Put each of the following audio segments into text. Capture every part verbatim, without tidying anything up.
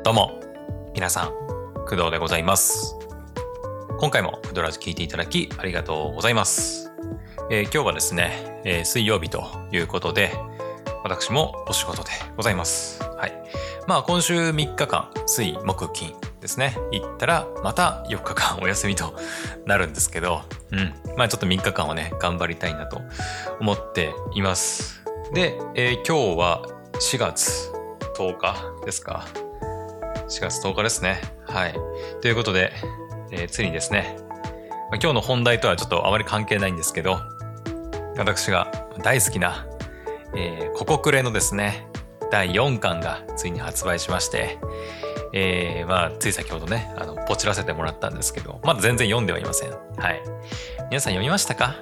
どうも皆さん、工藤でございます。今回も工藤ラジ聞いていただきありがとうございます。えー、今日はですね、えー、水曜日ということで私もお仕事でございます。はい。まあ今週みっかかん水木金ですね。行ったらまたよっかかんお休みとなるんですけど、うん。まあちょっとみっかかんはね頑張りたいなと思っています。で、えー、今日はしがつとおかですか。しがつとおかですね。はい。ということで、えー、ついにですね、まあ、今日の本題とはちょっとあまり関係ないんですけど、私が大好きな、えー、ココクレのですね、だいよんかんがついに発売しまして、えー、まあ、つい先ほどね、あの、ポチらせてもらったんですけど、まだ全然読んではいません。はい。皆さん読みましたか？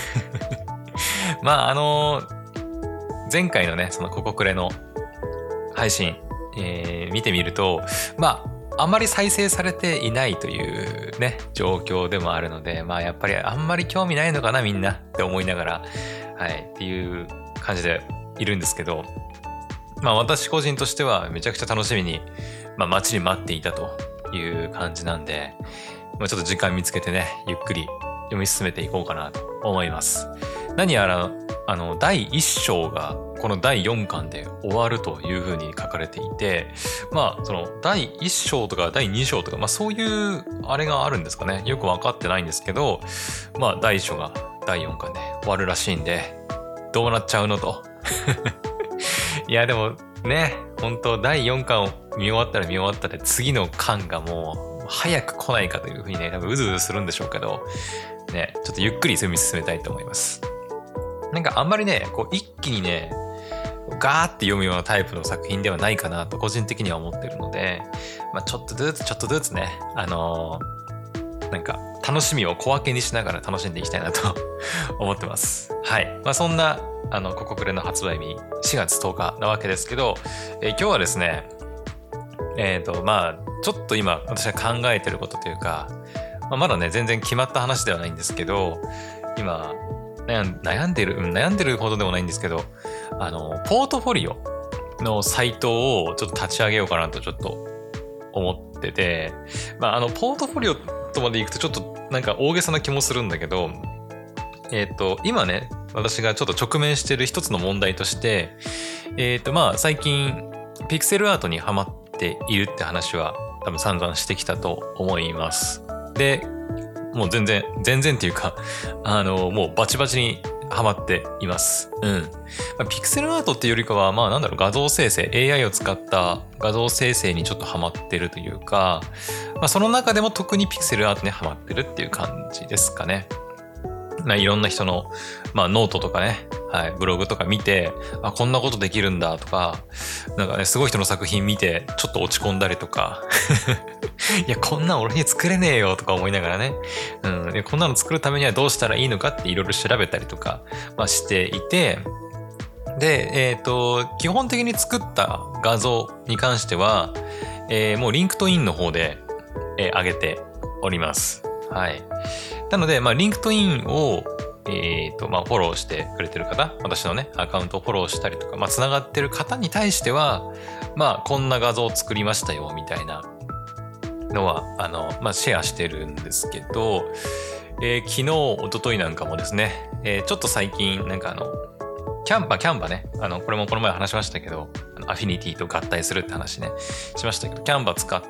まあ、あのー、前回のね、そのココクレの配信、えー、見てみると、まあ、あんまり再生されていないというね、状況でもあるので、まあやっぱりあんまり興味ないのかなみんなって思いながら、はい、っていう感じでいるんですけど、まあ私個人としてはめちゃくちゃ楽しみに、まあ待ちに待っていたという感じなんで、まあ、ちょっと時間見つけてね、ゆっくり読み進めていこうかなと思います。何やら、あの、だいいっ章がこのだいよんかんで終わるというふうに書かれていて、まあ、そのだいいっ章とかだいに章とか、まあそういうあれがあるんですかね。よくわかってないんですけど、まあだいいっ章がだいよんかんで終わるらしいんで、どうなっちゃうのと。いやでもね、本当だいよんかんを見終わったら見終わったで次の巻がもう早く来ないかというふうにね、多分うずうずするんでしょうけど、ね、ちょっとゆっくり読み進めたいと思います。なんかあんまりね、こう一気にね、ガーって読むようなタイプの作品ではないかなと個人的には思ってるので、まあちょっとずつちょっとずつね、あのー、なんか楽しみを小分けにしながら楽しんでいきたいなと思ってます。はい。まあそんな、あの、ココクレの発売日しがつとおかなわけですけど、えー、今日はですね、えっと、まあちょっと今私が考えてることというか、まあ、まだね、全然決まった話ではないんですけど、今、悩んでる、悩んでるほどでもないんですけど、あの、ポートフォリオのサイトをちょっと立ち上げようかなとちょっと思ってて、まあ、あの、ポートフォリオとまで行くとちょっとなんか大げさな気もするんだけど、えっと、今ね、私がちょっと直面している一つの問題として、えっと、まあ、最近、ピクセルアートにハマっているって話は多分散々してきたと思います。で、もう全然、全然っていうか、あの、もうバチバチにハマっています。うん。まあ、ピクセルアートっていうよりかは、まあなんだろう、画像生成、エーアイ を使った画像生成にちょっとハマってるというか、まあその中でも特にピクセルアートにハマってるっていう感じですかね。まあいろんな人の、まあノートとかね、はい、ブログとか見て、あ、こんなことできるんだとか、なんかね、すごい人の作品見て、ちょっと落ち込んだりとか、いや、こんなん俺に作れねえよとか思いながらね、うん、でこんなの作るためにはどうしたらいいのかっていろいろ調べたりとか、まあ、していて、で、えっと、基本的に作った画像に関しては、えー、もうリンクトインの方で、えー、上げております。はい。なので、まあ、リンクトインを、えっと、まあ、フォローしてくれてる方、私のね、アカウントをフォローしたりとか、まあ、繋がってる方に対しては、まあ、こんな画像を作りましたよ、みたいなのは、あの、まあ、シェアしてるんですけど、えー、昨日、一昨日なんかもですね、えー、ちょっと最近、なんかあの、キャンバ、キャンバね、あの、これもこの前話しましたけど、アフィニティと合体するって話ね、しましたけど、キャンバ使って、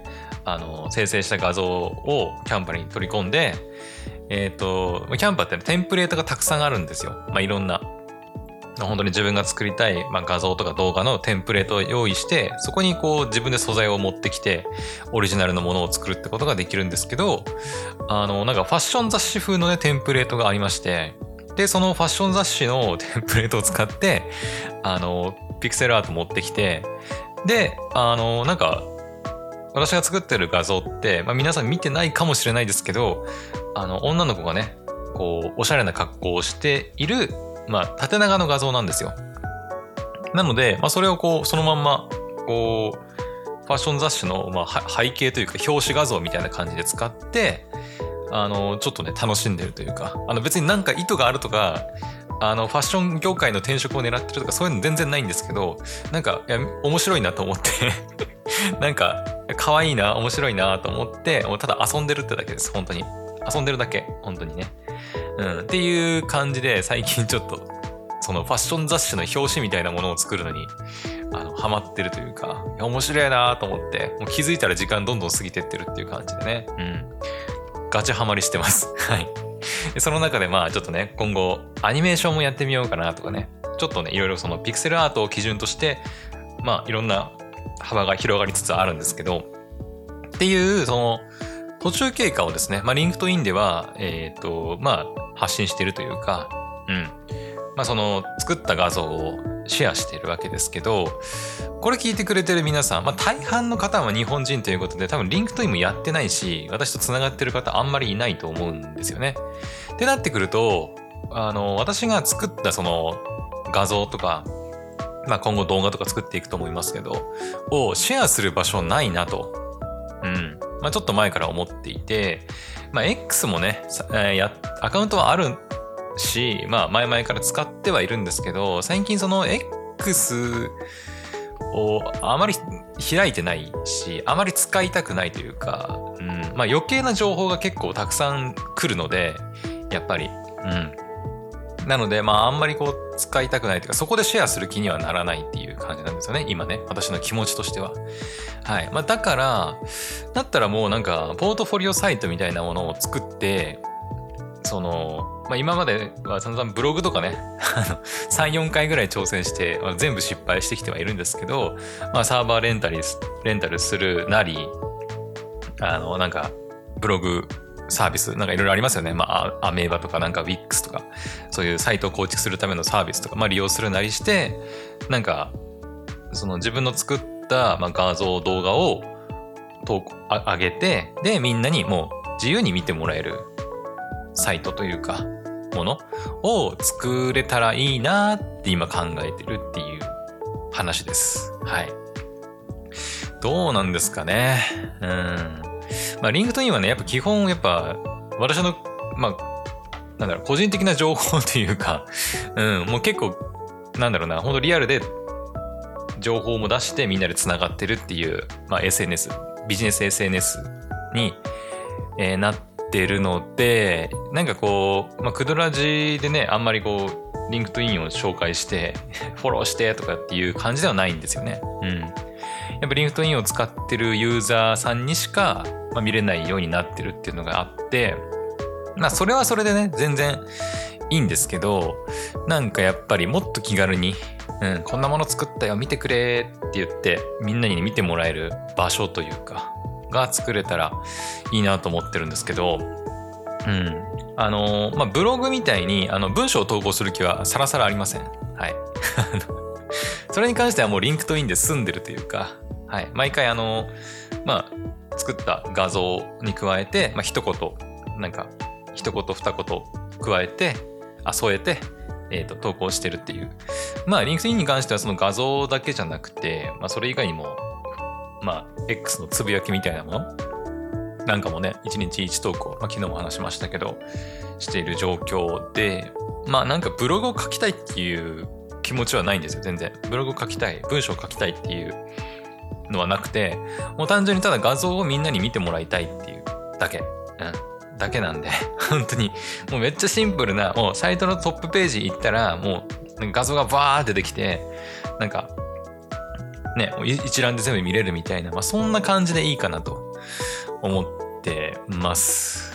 あの、生成した画像をキャンバに取り込んで、えっと、キャンバってテンプレートがたくさんあるんですよ。まあ、いろんな。本当に自分が作りたい、まあ、画像とか動画のテンプレートを用意して、そこにこう自分で素材を持ってきて、オリジナルのものを作るってことができるんですけど、あの、なんかファッション雑誌風のね、テンプレートがありまして、で、そのファッション雑誌のテンプレートを使って、あの、ピクセルアート持ってきて、で、あの、なんか、私が作ってる画像って、まあ、皆さん見てないかもしれないですけど、あの、女の子がね、こう、おしゃれな格好をしている、まあ、縦長の画像なんですよ。なので、まあ、それをこう、そのまんま、こう、ファッション雑誌の、まあ、背景というか、表紙画像みたいな感じで使って、あの、ちょっとね、楽しんでるというか、あの、別になんか意図があるとか、あの、ファッション業界の転職を狙ってるとか、そういうの全然ないんですけど、なんか、いや、面白いなと思ってなんか、可愛いな、面白いなと思って、もうただ遊んでるってだけです、本当に。遊んでるだけ、本当にね。うん、っていう感じで、最近ちょっと、そのファッション雑誌の表紙みたいなものを作るのに、あの、ハマってるというか、いや面白いなと思って、もう気づいたら時間どんどん過ぎてってるっていう感じでね。うん。ガチハマりしてます。はい。でその中でまあちょっとね、今後、アニメーションもやってみようかなとかね。ちょっとね、いろいろそのピクセルアートを基準として、まあいろんな幅が広がりつつあるんですけど、っていう、その、途中経過をですね、まあリンクトインでは、えっと、まあ発信しているというか、うん。まあその作った画像をシェアしているわけですけど、これ聞いてくれてる皆さん、まあ大半の方は日本人ということで多分リンクトインもやってないし、私と繋がってる方あんまりいないと思うんですよね。ってなってくると、あの、私が作ったその画像とか、まあ今後動画とか作っていくと思いますけど、をシェアする場所ないなと。うん。まあちょっと前から思っていて、まあ X もね、や、アカウントはあるし、まあ前々から使ってはいるんですけど、最近その X をあまり開いてないし、あまり使いたくないというか、うん、まあ余計な情報が結構たくさん来るので、やっぱり、うん。なので、まああんまりこう使いたくないというか、そこでシェアする気にはならないっていう感じなんですよね、今ね。私の気持ちとしては。はい。まあだから、だったらもうなんか、ポートフォリオサイトみたいなものを作って、その、まあ今までは散々ブログとかね、さん、よんかいぐらい挑戦して、まあ、全部失敗してきてはいるんですけど、まあサーバーレンタル、レンタルするなり、あの、なんか、ブログサービス、なんかいろいろありますよね。まあ、アメーバとかなんか Wix とか、そういうサイトを構築するためのサービスとか、まあ利用するなりして、なんか、その自分の作った、まあ、画像、動画を投稿、あ上げて、で、みんなにもう自由に見てもらえるサイトというか、ものを作れたらいいなって今考えてるっていう話です。はい。どうなんですかね。うん。まあ、リンクトインはね、やっぱ基本、やっぱ、私の、まあ、なんだろう、個人的な情報というか、うん、もう結構、なんだろうな、本当リアルで情報も出してみんなで繋がってるっていう、まあ、エスエヌエス、ビジネス エスエヌエス に、えー、なってるので、なんかこう、まあ、クドラジでね、あんまりこう、リンクトインを紹介して、フォローしてとかっていう感じではないんですよね。うん。やっぱリンクトインを使ってるユーザーさんにしか、まあ、見れないようになってるっていうのがあって、まあそれはそれでね、全然いいんですけど、なんかやっぱりもっと気軽に、うん、こんなもの作ったよ、見てくれって言って、みんなに見てもらえる場所というか、が作れたらいいなと思ってるんですけど、うん。あの、まあブログみたいに、あの、文章を投稿する気はさらさらありません。はい。それに関してはもうリンクトインで済んでるというか、はい。毎回あの、まあ、作った画像に加えて、まあ、一言、なんか、一言二言加えて、あ、添えて、えっと、投稿してるっていう。まあ、リンクトインに関してはその画像だけじゃなくて、まあ、それ以外にも、まあ、X のつぶやきみたいなものなんかもね、一日一投稿、まあ、昨日も話しましたけど、している状況で、まあ、なんかブログを書きたいっていう気持ちはないんですよ、全然。ブログを書きたい、文章を書きたいっていうのはなくて、もう単純にただ画像をみんなに見てもらいたいっていうだけ。うん。だけなんで、本当に、もうめっちゃシンプルな、もうサイトのトップページ行ったら、もう画像がバーって出てきて、なんか、ね、一覧で全部見れるみたいな、まあそんな感じでいいかなと思ってます。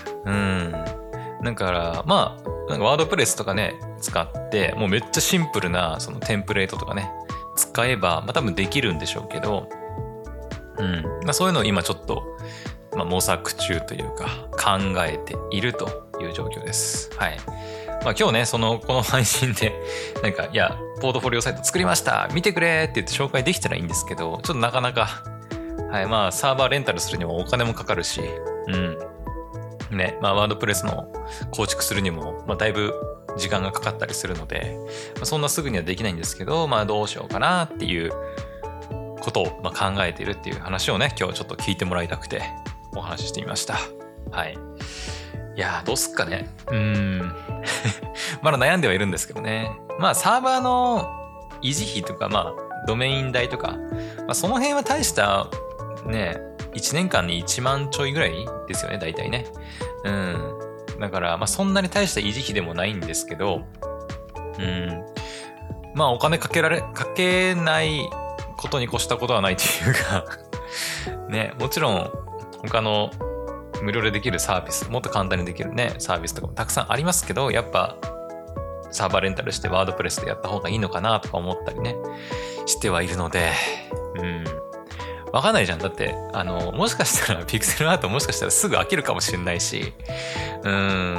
うん。だから、まあ、なんかワードプレスとかね、使って、もうめっちゃシンプルな、そのテンプレートとかね、使えば、まあ多分できるんでしょうけど、うん。まあそういうのを今ちょっと、まあ模索中というか、考えているという状況です。はい。まあ今日ね、その、この配信で、なんか、いや、ポートフォリオサイト作りました見てくれって言って紹介できたらいいんですけど、ちょっとなかなか、はい、まあサーバーレンタルするにもお金もかかるし、うん。ね、まあワードプレスの構築するにも、まあだいぶ時間がかかったりするので、まあ、そんなすぐにはできないんですけど、まあどうしようかなっていうことをまあ考えているっていう話をね、今日ちょっと聞いてもらいたくてお話ししてみました。はい。いやー、どうすっかね。うーん。まだ悩んではいるんですけどね。まあサーバーの維持費とか、まあドメイン代とか、まあ、その辺は大したね、いちねんかんにいちまんちょいぐらいですよね、大体ね。うん。だから、まあそんなに大した維持費でもないんですけど、うん。まあお金かけられ、かけないことに越したことはないというかね、もちろん他の無料でできるサービス、もっと簡単にできるね、サービスとかもたくさんありますけど、やっぱサーバーレンタルしてワードプレスでやった方がいいのかなとか思ったりね、してはいるので、うん。わかんないじゃん。だって、あの、もしかしたらピクセルアートもしかしたらすぐ飽きるかもしれないし、うん、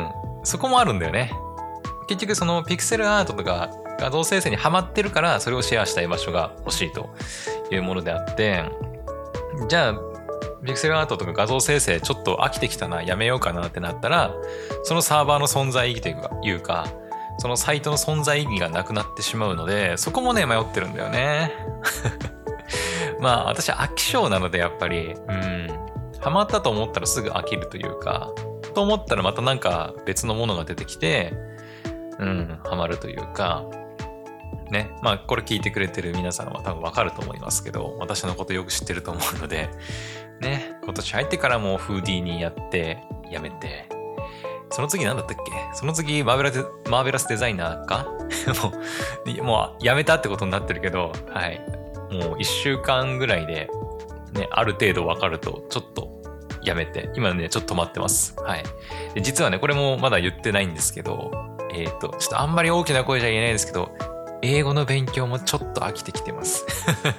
そこもあるんだよね。結局そのピクセルアートとか画像生成にハマってるからそれをシェアしたい場所が欲しいというものであって、じゃあ、ピクセルアートとか画像生成ちょっと飽きてきたな、やめようかなってなったら、そのサーバーの存在意義というか、そのサイトの存在意義がなくなってしまうので、そこもね、迷ってるんだよね。まあ、私は飽き性なので、やっぱり、うん、ハマったと思ったらすぐ飽きるというか、と思ったらまたなんか別のものが出てきて、うん、ハマるというか、ね、まあ、これ聞いてくれてる皆さんは多分わかると思いますけど、私のことよく知ってると思うので、ね、今年入ってからもフーディーにやって、やめて、その次何だったっけ？その次マーベラス、マーベラスデザイナーかもう、もうやめたってことになってるけど、はい。もう一週間ぐらいで、ね、ある程度分かると、ちょっとやめて、今ね、ちょっと止まってます。はい。で実はね、これもまだ言ってないんですけど、えっと、ちょっとあんまり大きな声じゃ言えないですけど、英語の勉強もちょっと飽きてきてます。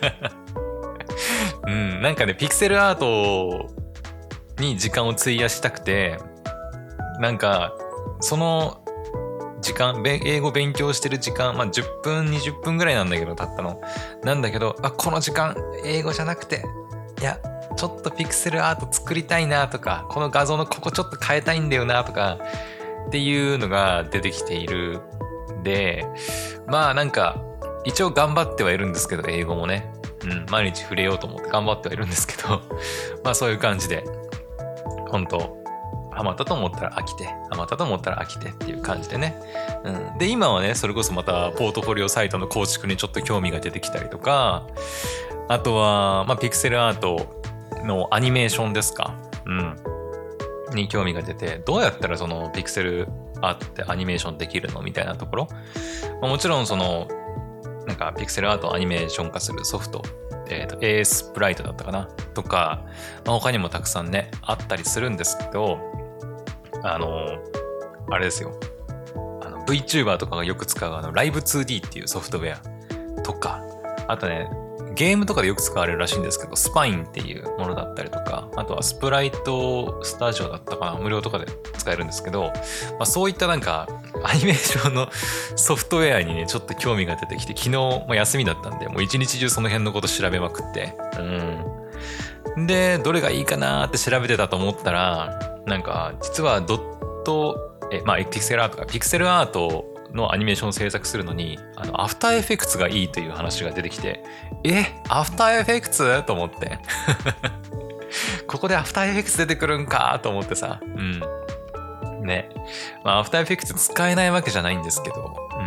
うん、なんかね、ピクセルアートに時間を費やしたくて、なんか、その時間、英語勉強してる時間、まあじゅっぷん、にじゅっぷんぐらいなんだけど、たったの。なんだけど、あ、この時間、英語じゃなくて、いや、ちょっとピクセルアート作りたいなとか、この画像のここちょっと変えたいんだよなとか、っていうのが出てきている。で、まあなんか、一応頑張ってはいるんですけど、英語もね。うん、毎日触れようと思って頑張ってはいるんですけど、まあそういう感じで、本当ハマったと思ったら飽きて、ハマったと思ったら飽きてっていう感じでね。うん、で、今はね、それこそまたポートフォリオサイトの構築にちょっと興味が出てきたりとか、あとは、まあ、ピクセルアートのアニメーションですか。うん。に興味が出て、どうやったらそのピクセルアートってアニメーションできるのみたいなところ。まあ、もちろんその、なんかピクセルアートをアニメーション化するソフト、えっと、エースプライトだったかなとか、まあ、他にもたくさんね、あったりするんですけど、あの、あれですよ。あの VTuber とかがよく使うあの ライブツーディー っていうソフトウェアとか、あとね、ゲームとかでよく使われるらしいんですけど、スパインっていうものだったりとか、あとはスプライトスタジオだったかな、無料とかで使えるんですけど、まあ、そういったなんかアニメーションのソフトウェアにね、ちょっと興味が出てきて、昨日、まあ、休みだったんで、もう一日中その辺のこと調べまくって、うん。で、どれがいいかなーって調べてたと思ったら、なんか、実はドット、え、まあ、ピクセルアートか、ピクセルアートのアニメーションを制作するのに、あの、アフターエフェクツがいいという話が出てきて、え、アフターエフェクツと思って。ここでアフターエフェクツ出てくるんかと思ってさ、うん。ね。まあ、アフターエフェクツ使えないわけじゃないんですけど、うん。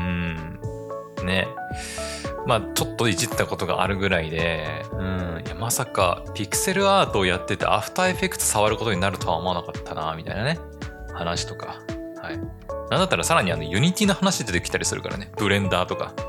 ね。まあ、ちょっといじったことがあるぐらいで、うん。いや、まさか、ピクセルアートをやってて、アフターエフェクツ触ることになるとは思わなかったな、みたいなね。話とか。はい。なんだったらさらにあの、ユニティの話出てきたりするからね。ブレンダーとか。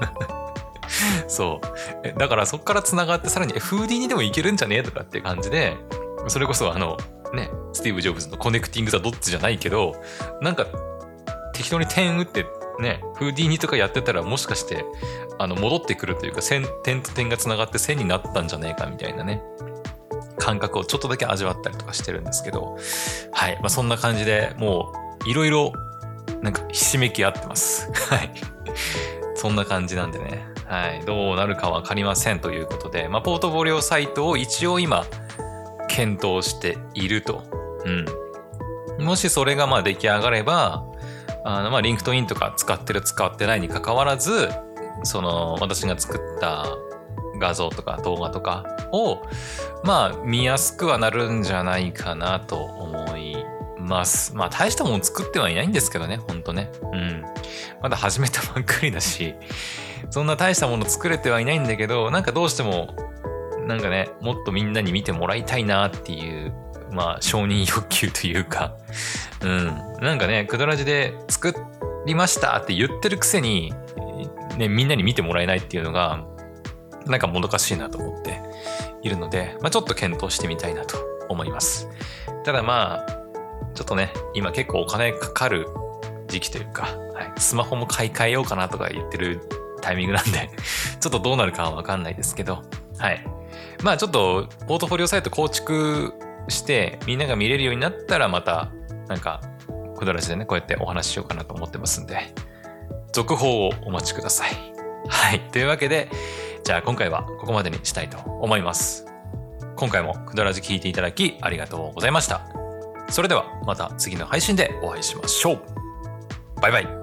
そう。だからそっから繋がってさらに、フーディーにでもいけるんじゃねえとかっていう感じで、それこそあの、ね、スティーブ・ジョブズのコネクティング・ザ・ドッツじゃないけど、なんか、適当に点打ってね、フーディーにとかやってたらもしかして、あの、戻ってくるというか、線、点と点が繋がって線になったんじゃねえかみたいなね、感覚をちょっとだけ味わったりとかしてるんですけど、はい。まあそんな感じでもう、いろいろ、なんか、ひしめき合ってます。はい。そんな感じなんでね。はい。どうなるかわかりませんということで、まあ、ポートフォリオサイトを一応今、検討していると。うん。もしそれがまあ出来上がれば、あの、まあ、リンクトインとか使ってる使ってないに関わらず、その、私が作った画像とか動画とかを、まあ、見やすくはなるんじゃないかなと思います。まあ、大したもの作ってはいないんですけどね、ほんとね。うん。まだ始めたばっかりだし、そんな大したもの作れてはいないんだけど、なんかどうしても、 なんかね、もっとみんなに見てもらいたいなっていう、まあ承認欲求というか、うん。なんかね、クドラジで作りましたって言ってるくせに、ね、みんなに見てもらえないっていうのが、なんかもどかしいなと思っているので、まあちょっと検討してみたいなと思います。ただまあ、ちょっとね、今結構お金かかる時期というか、はい、スマホも買い替えようかなとか言ってるタイミングなんで、ちょっとどうなるかはわかんないですけど、はい。まあちょっとポートフォリオサイト構築してみんなが見れるようになったらまたなんかクドラジでねこうやってお話ししようかなと思ってますんで、続報をお待ちください。はい。というわけで、じゃあ今回はここまでにしたいと思います。今回もクドラジ聞いていただきありがとうございました。それではまた次の配信でお会いしましょう。バイバイ。